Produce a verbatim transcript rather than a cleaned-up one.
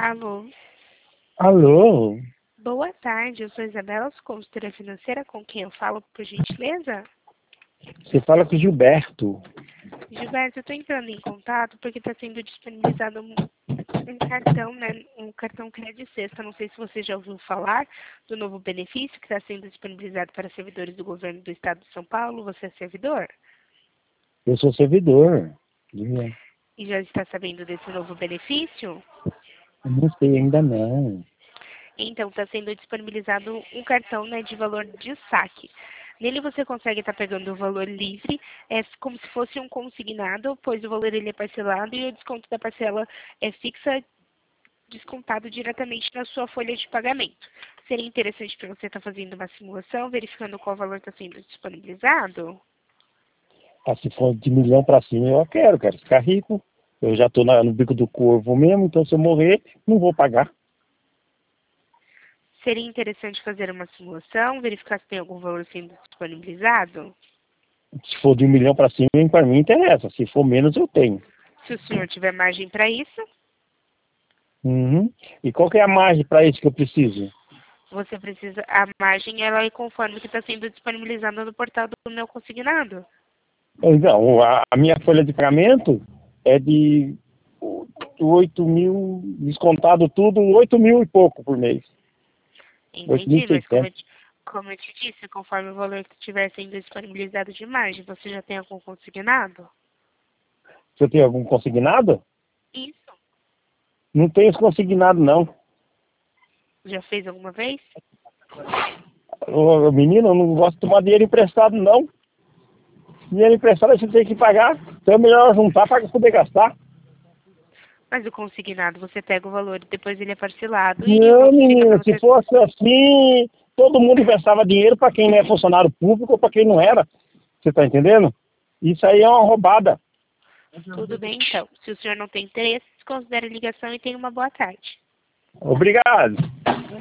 Alô? Alô? Boa tarde, eu sou Isabela, consultora financeira, com quem eu falo, por gentileza? Você fala com o Gilberto. Gilberto, eu estou entrando em contato porque está sendo disponibilizado um, um cartão, né, um cartão crédito sexta. Não sei se você já ouviu falar do novo benefício que está sendo disponibilizado para servidores do governo do estado de São Paulo. Você é servidor? Eu sou servidor. Eu E já está sabendo desse novo benefício? não sei ainda não. Então, está sendo disponibilizado um cartão, né, de valor de saque. Nele você consegue estar pegando o valor livre, é como se fosse um consignado, pois o valor ele é parcelado e o desconto da parcela é fixa, descontado diretamente na sua folha de pagamento. Seria interessante para você estar fazendo uma simulação, verificando qual valor está sendo disponibilizado? Ah, se for de milhão pra cima, eu quero, quero ficar rico. Eu já tô na- no bico do corvo mesmo, então se eu morrer, não vou pagar. Seria interessante fazer uma simulação, verificar se tem algum valor sendo disponibilizado? Se for de um milhão pra cima, para mim interessa. Se for menos, eu tenho. Se o senhor tiver margem para isso, Uhum. E qual que é a margem para isso que eu preciso? você precisa, a margem ela é conforme que está sendo disponibilizado no portal do meu consignado. Então, a, a minha folha de pagamento é de oito mil, descontado tudo, oito mil e pouco por mês. oito mil e Entendi, mas como eu, seiscentos. te- como eu te disse, conforme o valor que estiver sendo disponibilizado de margem, você já tem algum consignado? Você tem algum consignado? Isso. Não tenho consignado, não. Já fez alguma vez? Ô, menino, eu não gosto de tomar dinheiro emprestado, não. Dinheiro emprestado a gente tem que pagar. Então é melhor juntar para poder gastar. Mas o consignado, você pega o valor e depois ele é parcelado e Não, vo- fica para menino, se você. fosse assim, todo mundo emprestava dinheiro para quem não é funcionário público ou para quem não era. Você tá entendendo? Isso aí é uma roubada. Tudo bem, então. Se o senhor não tem interesse, desconsidere a ligação e tenha uma boa tarde. Obrigado.